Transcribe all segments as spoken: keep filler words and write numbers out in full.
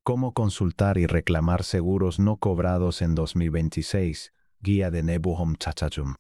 Cómo consultar y reclamar seguros no cobrados en dos mil veintiséis. Guía de Nebuhom Chachajum.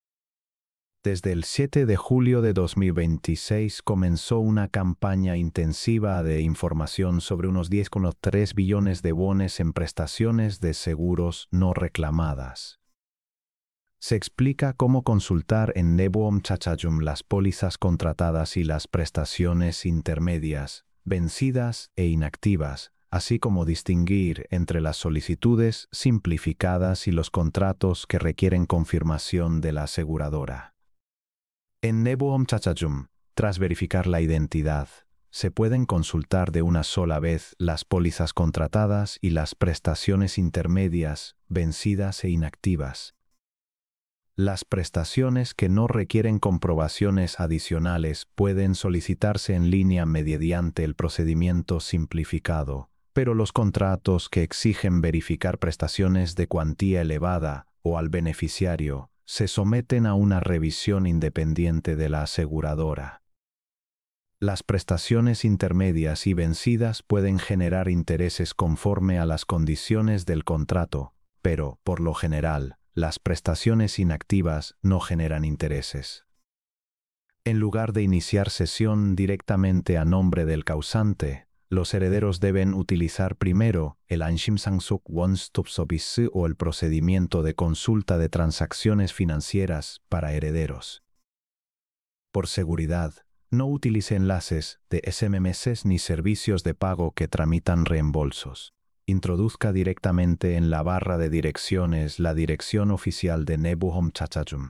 Desde el siete de julio de dos mil veintiséis comenzó una campaña intensiva de información sobre unos diez coma tres billones de wones en prestaciones de seguros no reclamadas. Se explica cómo consultar en Nebuhom Chachajum las pólizas contratadas y las prestaciones intermedias, vencidas e inactivas, así como distinguir entre las solicitudes simplificadas y los contratos que requieren confirmación de la aseguradora. En Nebuhom Chachajum, tras verificar la identidad, se pueden consultar de una sola vez las pólizas contratadas y las prestaciones intermedias, vencidas e inactivas. Las prestaciones que no requieren comprobaciones adicionales pueden solicitarse en línea mediante el procedimiento simplificado, pero los contratos que exigen verificar prestaciones de cuantía elevada o al beneficiario se someten a una revisión independiente de la aseguradora. Las prestaciones intermedias y vencidas pueden generar intereses conforme a las condiciones del contrato, pero, por lo general, las prestaciones inactivas no generan intereses. En lugar de iniciar sesión directamente a nombre del causante, los herederos deben utilizar primero el Anshimsangsuk One Stop Service o el procedimiento de consulta de transacciones financieras para herederos. Por seguridad, no utilice enlaces de S M S ni servicios de pago que tramitan reembolsos. Introduzca directamente en la barra de direcciones la dirección oficial de Nebuhom Chachajum.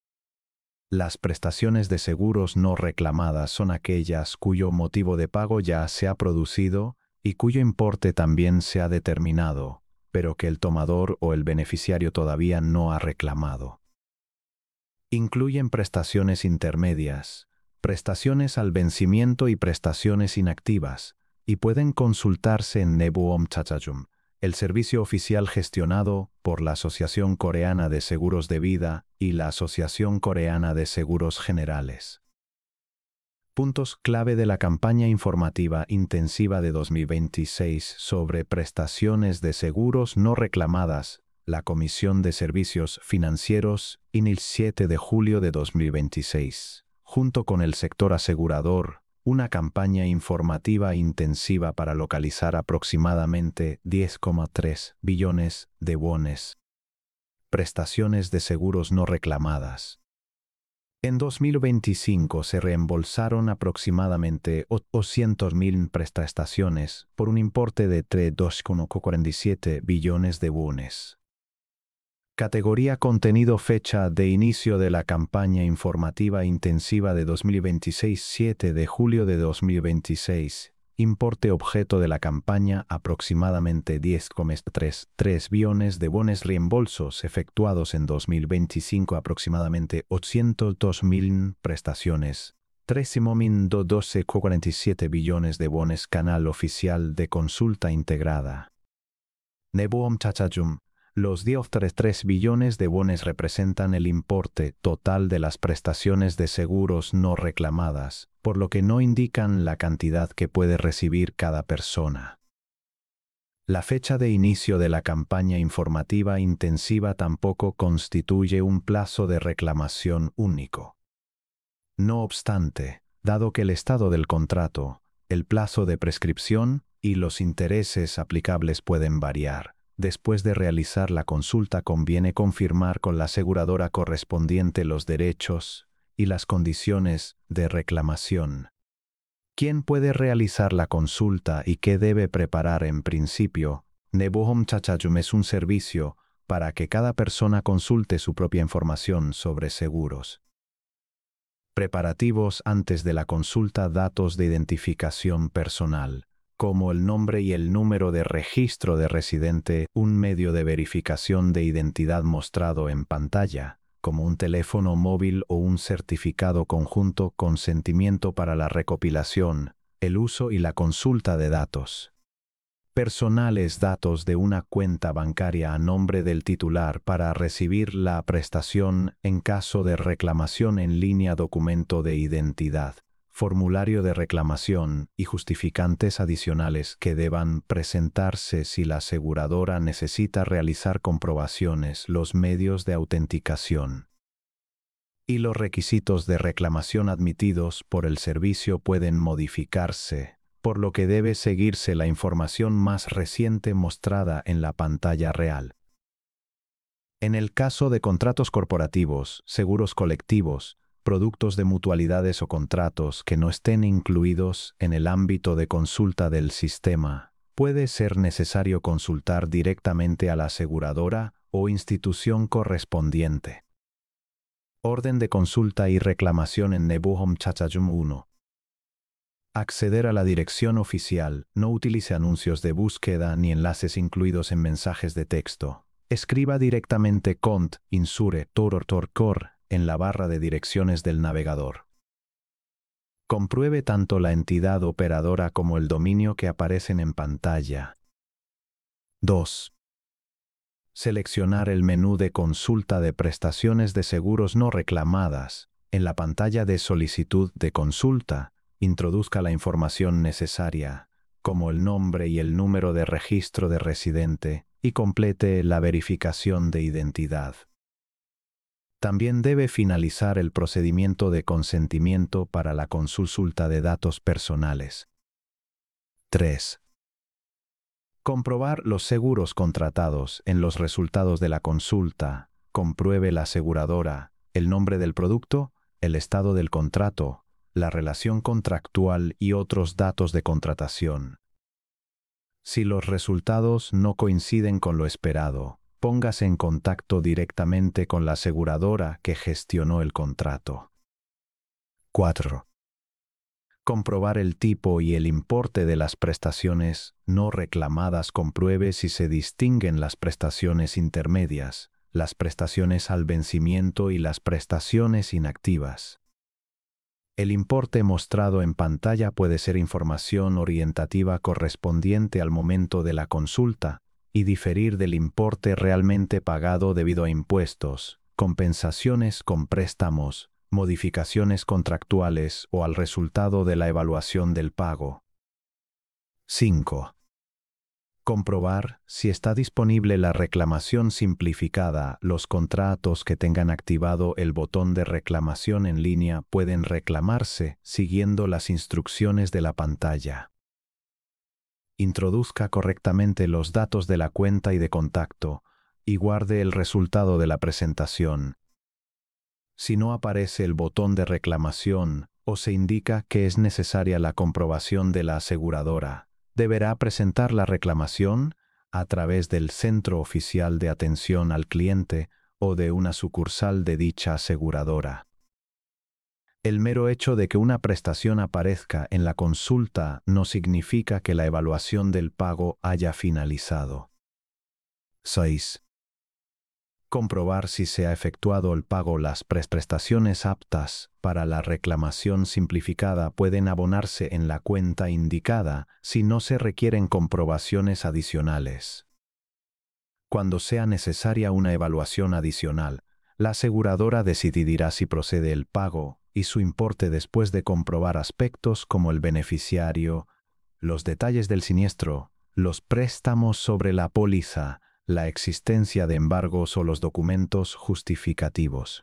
Las prestaciones de seguros no reclamadas son aquellas cuyo motivo de pago ya se ha producido y cuyo importe también se ha determinado, pero que el tomador o el beneficiario todavía no ha reclamado. Incluyen prestaciones intermedias, prestaciones al vencimiento y prestaciones inactivas, y pueden consultarse en Nebuhom Chachajum, el servicio oficial gestionado por la Asociación Coreana de Seguros de Vida y la Asociación Coreana de Seguros Generales. Puntos clave de la campaña informativa intensiva de dos mil veintiséis sobre prestaciones de seguros no reclamadas. La Comisión de Servicios Financieros, I N I L siete de julio de dos mil veintiséis, junto con el sector asegurador, una campaña informativa intensiva para localizar aproximadamente diez coma tres billones de wones. Prestaciones de seguros no reclamadas. En dos mil veinticinco se reembolsaron aproximadamente ochocientas mil prestaciones por un importe de dos coma cuarenta y siete billones de wones. Categoría Contenido. Fecha de inicio de la campaña informativa intensiva de dos mil veintiséis, siete de julio de dos mil veintiséis. Importe objeto de la campaña aproximadamente diez coma treinta y tres billones de wones. Reembolsos efectuados en dos mil veinticinco aproximadamente ochocientas dos mil prestaciones. trece coma doce coma cuarenta y siete billones de wones. Canal oficial de consulta integrada. Nebuhom Chachajum. Los diez coma treinta y tres billones de wones representan el importe total de las prestaciones de seguros no reclamadas, por lo que no indican la cantidad que puede recibir cada persona. La fecha de inicio de la campaña informativa intensiva tampoco constituye un plazo de reclamación único. No obstante, dado que el estado del contrato, el plazo de prescripción y los intereses aplicables pueden variar, después de realizar la consulta conviene confirmar con la aseguradora correspondiente los derechos y las condiciones de reclamación. ¿Quién puede realizar la consulta y qué debe preparar en principio? Nebuhom Chachajum es un servicio para que cada persona consulte su propia información sobre seguros. Preparativos antes de la consulta. Datos de identificación personal, como el nombre y el número de registro de residente, un medio de verificación de identidad mostrado en pantalla, como un teléfono móvil o un certificado conjunto. Consentimiento para la recopilación, el uso y la consulta de datos personales. Datos de una cuenta bancaria a nombre del titular para recibir la prestación en caso de reclamación en línea. Documento de identidad, formulario de reclamación y justificantes adicionales que deban presentarse si la aseguradora necesita realizar comprobaciones, los medios de autenticación y los requisitos de reclamación admitidos por el servicio pueden modificarse, por lo que debe seguirse la información más reciente mostrada en la pantalla real. En el caso de contratos corporativos, seguros colectivos, productos de mutualidades o contratos que no estén incluidos en el ámbito de consulta del sistema, puede ser necesario consultar directamente a la aseguradora o institución correspondiente. Orden de consulta y reclamación en Nebuchom Chachajum uno. Acceder a la dirección oficial. No utilice anuncios de búsqueda ni enlaces incluidos en mensajes de texto. Escriba directamente cont, insure, toror, torcor en la barra de direcciones del navegador. Compruebe tanto la entidad operadora como el dominio que aparecen en pantalla. dos. Seleccionar el menú de consulta de prestaciones de seguros no reclamadas. En la pantalla de solicitud de consulta, introduzca la información necesaria, como el nombre y el número de registro de residente, y complete la verificación de identidad. También debe finalizar el procedimiento de consentimiento para la consulta de datos personales. tres. Comprobar los seguros contratados. En los resultados de la consulta, compruebe la aseguradora, el nombre del producto, el estado del contrato, la relación contractual y otros datos de contratación. Si los resultados no coinciden con lo esperado, póngase en contacto directamente con la aseguradora que gestionó el contrato. cuatro. Comprobar el tipo y el importe de las prestaciones no reclamadas. Compruebe si se distinguen las prestaciones intermedias, las prestaciones al vencimiento y las prestaciones inactivas. El importe mostrado en pantalla puede ser información orientativa correspondiente al momento de la consulta y diferir del importe realmente pagado debido a impuestos, compensaciones con préstamos, modificaciones contractuales o al resultado de la evaluación del pago. cinco. Comprobar si está disponible la reclamación simplificada. Los contratos que tengan activado el botón de reclamación en línea pueden reclamarse siguiendo las instrucciones de la pantalla. Introduzca correctamente los datos de la cuenta y de contacto y guarde el resultado de la presentación. Si no aparece el botón de reclamación o se indica que es necesaria la comprobación de la aseguradora, deberá presentar la reclamación a través del Centro Oficial de Atención al Cliente o de una sucursal de dicha aseguradora. El mero hecho de que una prestación aparezca en la consulta no significa que la evaluación del pago haya finalizado. seis. Comprobar si se ha efectuado el pago. Las prestaciones aptas para la reclamación simplificada pueden abonarse en la cuenta indicada si no se requieren comprobaciones adicionales. Cuando sea necesaria una evaluación adicional, la aseguradora decidirá si procede el pago y su importe después de comprobar aspectos como el beneficiario, los detalles del siniestro, los préstamos sobre la póliza, la existencia de embargos o los documentos justificativos.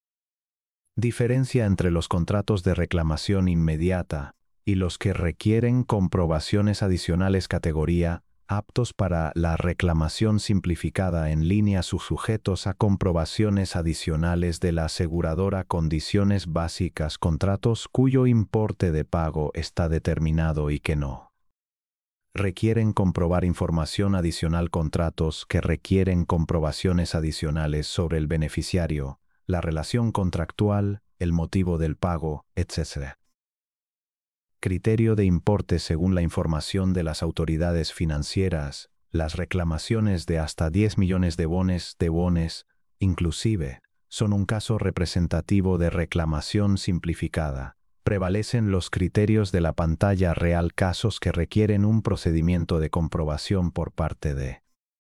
Diferencia entre los contratos de reclamación inmediata y los que requieren comprobaciones adicionales. Categoría: aptos para la reclamación simplificada en línea, sujetos a comprobaciones adicionales de la aseguradora. Condiciones básicas: contratos cuyo importe de pago está determinado y que no requieren comprobar información adicional. Contratos que requieren comprobaciones adicionales sobre el beneficiario, la relación contractual, el motivo del pago, etcétera. Criterio de importe: según la información de las autoridades financieras, las reclamaciones de hasta diez millones de bones de bones, inclusive, son un caso representativo de reclamación simplificada. Prevalecen los criterios de la pantalla real. Casos que requieren un procedimiento de comprobación por parte de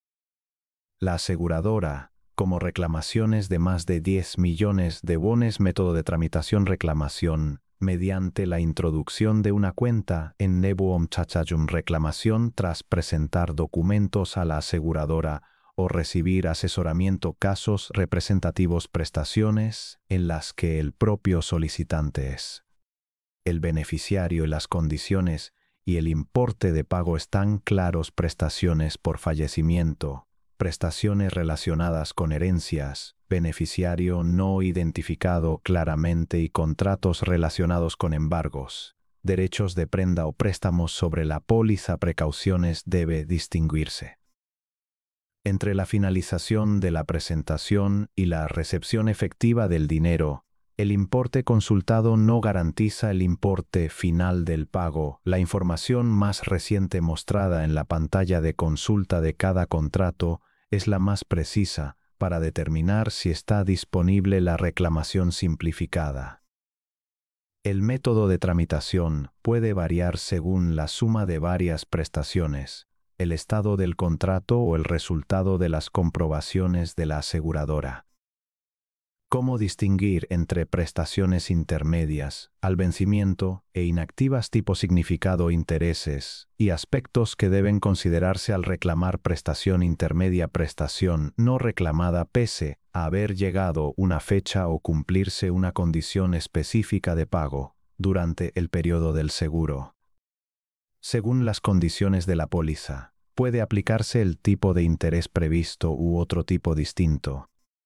la aseguradora, como reclamaciones de más de diez millones de bones. Método de tramitación: reclamación mediante la introducción de una cuenta en Nebuhom Chachajum reclamación tras presentar documentos a la aseguradora o recibir asesoramiento casos representativos prestaciones en las que el propio solicitante es el beneficiario y las condiciones y el importe de pago están claros: prestaciones por fallecimiento, prestaciones relacionadas con herencias, beneficiario no identificado claramente y contratos relacionados con embargos, derechos de prenda o préstamos sobre la póliza. Precauciones: debe distinguirse entre la finalización de la presentación y la recepción efectiva del dinero. El importe consultado no garantiza el importe final del pago. La información más reciente mostrada en la pantalla de consulta de cada contrato es la más precisa para determinar si está disponible la reclamación simplificada. El método de tramitación puede variar según la suma de varias prestaciones, el estado del contrato o el resultado de las comprobaciones de la aseguradora. ¿Cómo distinguir entre prestaciones intermedias, al vencimiento, e inactivas tipo significado intereses, y aspectos que deben considerarse al reclamar prestación intermedia? Prestación no reclamada pese a haber llegado una fecha o cumplirse una condición específica de pago durante el periodo del seguro. Según las condiciones de la póliza, puede aplicarse el tipo de interés previsto u otro tipo distinto.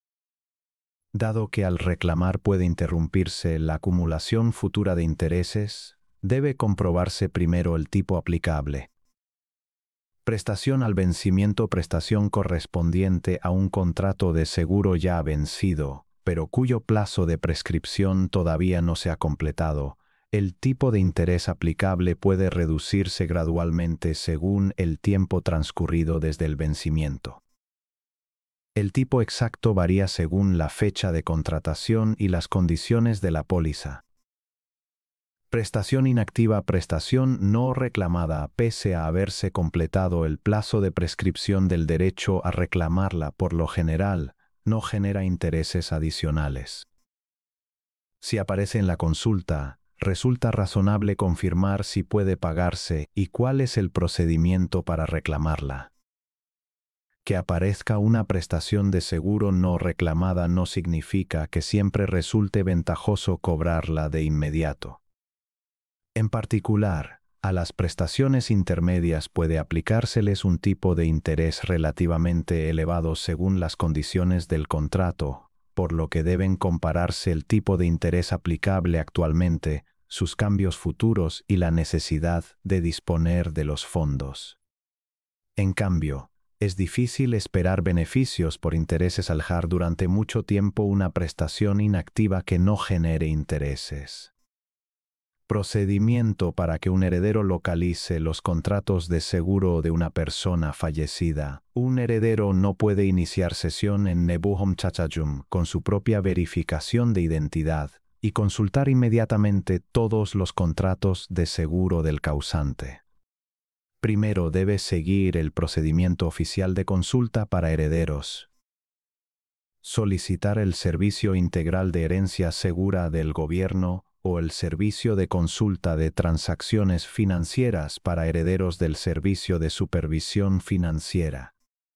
Dado que al reclamar puede interrumpirse la acumulación futura de intereses, debe comprobarse primero el tipo aplicable. Prestación al vencimiento: prestación correspondiente a un contrato de seguro ya vencido, pero cuyo plazo de prescripción todavía no se ha completado. El tipo de interés aplicable puede reducirse gradualmente según el tiempo transcurrido desde el vencimiento. El tipo exacto varía según la fecha de contratación y las condiciones de la póliza. Prestación inactiva: prestación no reclamada pese a haberse completado el plazo de prescripción del derecho a reclamarla. Por lo general, no genera intereses adicionales. Si aparece en la consulta, resulta razonable confirmar si puede pagarse y cuál es el procedimiento para reclamarla. Que aparezca una prestación de seguro no reclamada no significa que siempre resulte ventajoso cobrarla de inmediato. En particular, a las prestaciones intermedias puede aplicárseles un tipo de interés relativamente elevado según las condiciones del contrato, por lo que deben compararse el tipo de interés aplicable actualmente, sus cambios futuros y la necesidad de disponer de los fondos. En cambio, es difícil esperar beneficios por intereses al dejar durante mucho tiempo una prestación inactiva que no genere intereses. Procedimiento para que un heredero localice los contratos de seguro de una persona fallecida. Un heredero no puede iniciar sesión en Nebuhom Chachajum con su propia verificación de identidad y consultar inmediatamente todos los contratos de seguro del causante. Primero debe seguir el procedimiento oficial de consulta para herederos. Solicitar el servicio integral de herencia segura del gobierno o el servicio de consulta de transacciones financieras para herederos del servicio de supervisión financiera.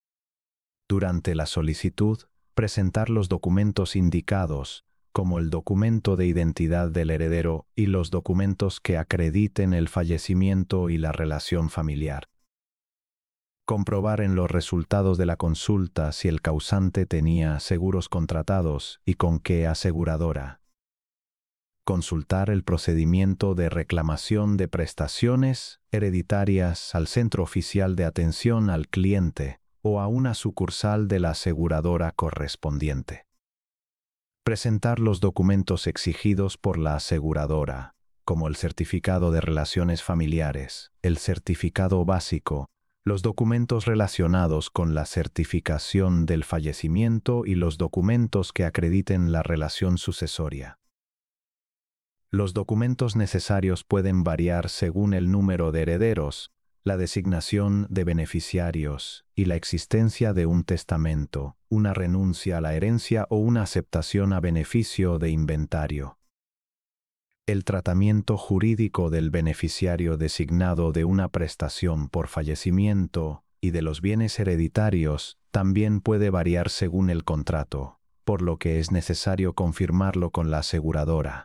Durante la solicitud, presentar los documentos indicados, como el documento de identidad del heredero y los documentos que acrediten el fallecimiento y la relación familiar. Comprobar en los resultados de la consulta si el causante tenía seguros contratados y con qué aseguradora. Consultar el procedimiento de reclamación de prestaciones hereditarias al Centro Oficial de Atención al Cliente o a una sucursal de la aseguradora correspondiente. Presentar los documentos exigidos por la aseguradora, como el certificado de relaciones familiares, el certificado básico, los documentos relacionados con la certificación del fallecimiento y los documentos que acrediten la relación sucesoria. Los documentos necesarios pueden variar según el número de herederos, la designación de beneficiarios y la existencia de un testamento, una renuncia a la herencia o una aceptación a beneficio de inventario. El tratamiento jurídico del beneficiario designado de una prestación por fallecimiento y de los bienes hereditarios también puede variar según el contrato, por lo que es necesario confirmarlo con la aseguradora.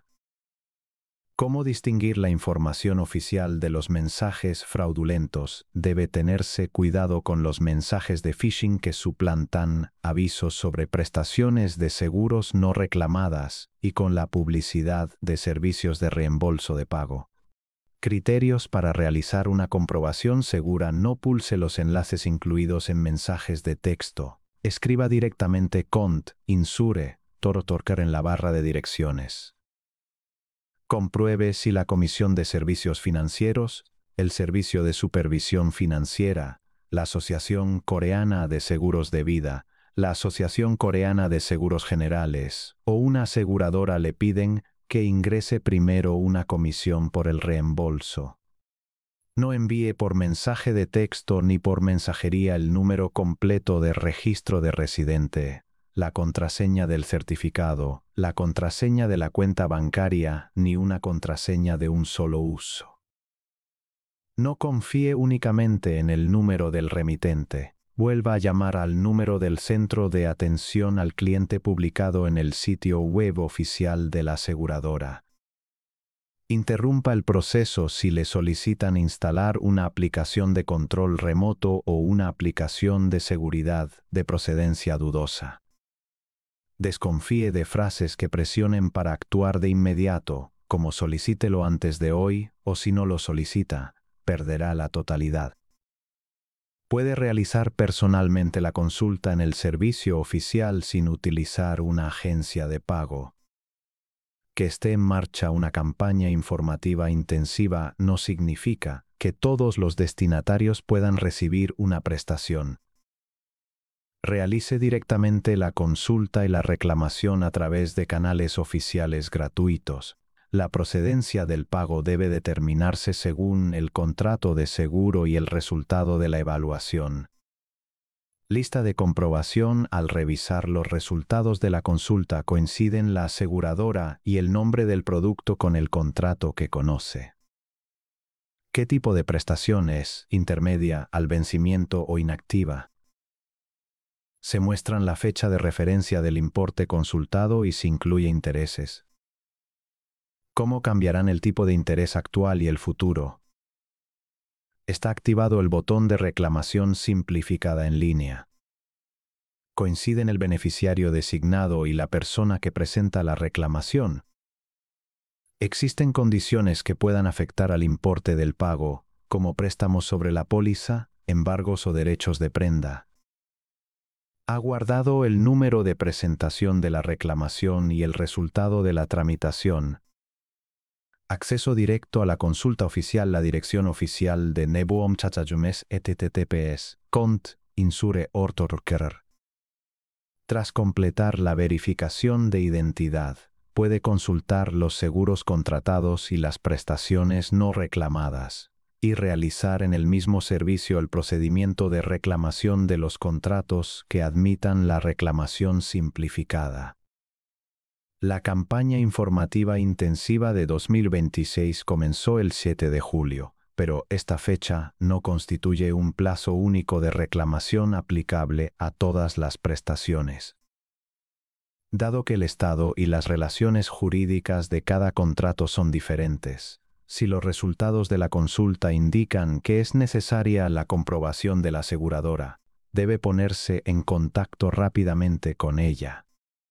¿Cómo distinguir la información oficial de los mensajes fraudulentos? Debe tenerse cuidado con los mensajes de phishing que suplantan avisos sobre prestaciones de seguros no reclamadas y con la publicidad de servicios de reembolso de pago. Criterios para realizar una comprobación segura: no pulse los enlaces incluidos en mensajes de texto. Escriba directamente cont, insure, toro torcar en la barra de direcciones. Compruebe si la Comisión de Servicios Financieros, el Servicio de Supervisión Financiera, la Asociación Coreana de Seguros de Vida, la Asociación Coreana de Seguros Generales o una aseguradora le piden que ingrese primero una comisión por el reembolso. No envíe por mensaje de texto ni por mensajería el número completo de registro de residente, la contraseña del certificado, la contraseña de la cuenta bancaria, ni una contraseña de un solo uso. No confíe únicamente en el número del remitente. Vuelva a llamar al número del Centro de Atención al Cliente publicado en el sitio web oficial de la aseguradora. Interrumpa el proceso si le solicitan instalar una aplicación de control remoto o una aplicación de seguridad de procedencia dudosa. Desconfíe de frases que presionen para actuar de inmediato, como solicítelo antes de hoy, o si no lo solicita, perderá la totalidad. Puede realizar personalmente la consulta en el servicio oficial sin utilizar una agencia de pago. Que esté en marcha una campaña informativa intensiva no significa que todos los destinatarios puedan recibir una prestación. Realice directamente la consulta y la reclamación a través de canales oficiales gratuitos. La procedencia del pago debe determinarse según el contrato de seguro y el resultado de la evaluación. Lista de comprobación: al revisar los resultados de la consulta coinciden la aseguradora y el nombre del producto con el contrato que conoce. ¿Qué tipo de prestación es? Intermedia, al vencimiento o inactiva. Se muestran la fecha de referencia del importe consultado y si incluye intereses. ¿Cómo cambiarán el tipo de interés actual y el futuro? Está activado el botón de reclamación simplificada en línea. ¿Coinciden el beneficiario designado y la persona que presenta la reclamación? ¿Existen condiciones que puedan afectar al importe del pago, como préstamos sobre la póliza, embargos o derechos de prenda? ¿Ha guardado el número de presentación de la reclamación y el resultado de la tramitación? Acceso directo a la consulta oficial. La dirección oficial de Nebuhom Chachajum es https cont insure ortorker. Tras completar la verificación de identidad, puede consultar los seguros contratados y las prestaciones no reclamadas, y realizar en el mismo servicio el procedimiento de reclamación de los contratos que admitan la reclamación simplificada. La campaña informativa intensiva de dos mil veintiséis comenzó el siete de julio, pero esta fecha no constituye un plazo único de reclamación aplicable a todas las prestaciones. Dado que el estado y las relaciones jurídicas de cada contrato son diferentes, si los resultados de la consulta indican que es necesaria la comprobación de la aseguradora, debe ponerse en contacto rápidamente con ella.